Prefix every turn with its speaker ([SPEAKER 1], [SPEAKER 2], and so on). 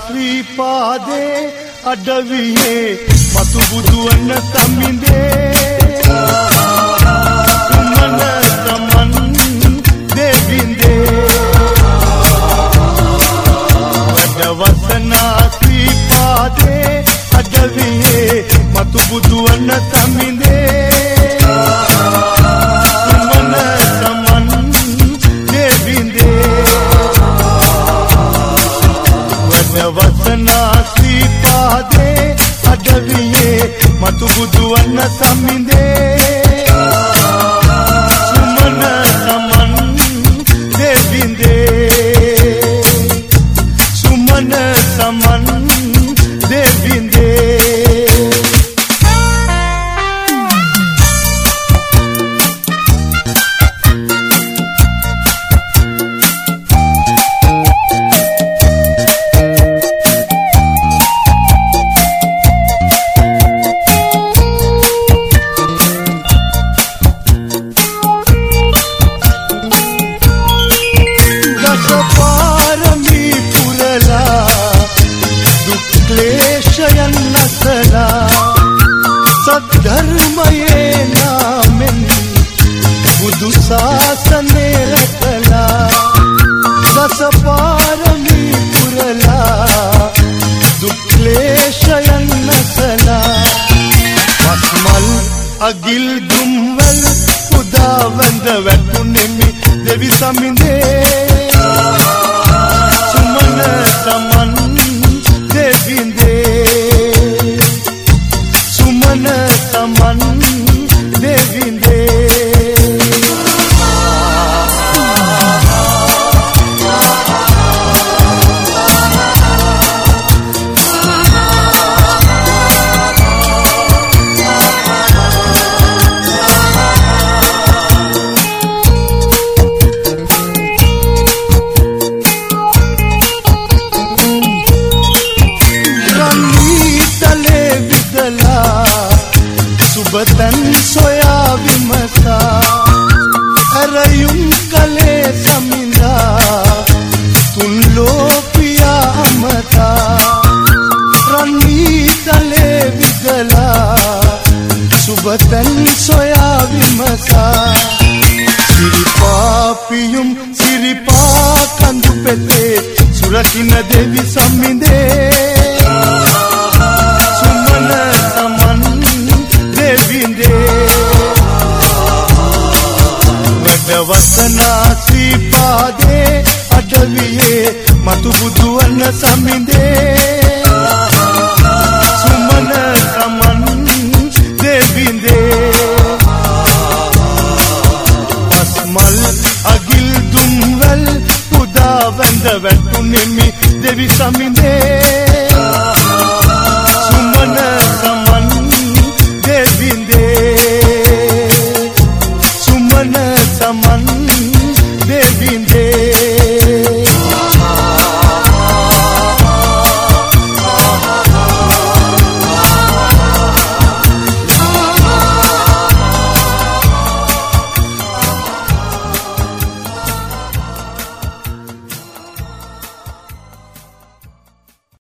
[SPEAKER 1] ශ්‍රීපාදේ අඩවියේ මතු බුදුවන සමිඳේ සුමන සමන් දෙවිඳේ වඩවසනා ශ්‍රීපාදේ අඩවියේ මතු බුදුවන සමිඳේ වසනා ශ්‍රීපාදේ අඩවියේ මතු බුදුවන සමිඳේ සුමන සමන් දෙවිඳේ සුමන සමන් දෙවිඳේ සද්ධර්මයේ නාමෙන් බුදු සාසනේ රැකලා දස පාරමී පුරලා දුක් ක්ලේශයන් නැසලා මස්මල් අගිල් දුම්වල පුදා වඳ වැටුනෙමි දෙවි සමිඳේ සුමන සමන් දෙවිඳේ සුමන සමන් දෙවිඳේ सुबतन सोया विमसा अरयुम कले समिंदा तुम लो पिया अमता रनी तले विगला सुबतन सोया विमसा सिरिपा पियुम सिरिपा कंदु पेते सुरकिन देवी समिंदे सुमन समन වඩවසනා ශ්‍රීපාදේ අඩවියේ මතු බුදුවන සමිඳේ සුමන සමන් දෙවිඳේ අස්මල් අගිල් දුම්වල පුදා වැඳ වැටුනෙමි දෙවි සමිඳේ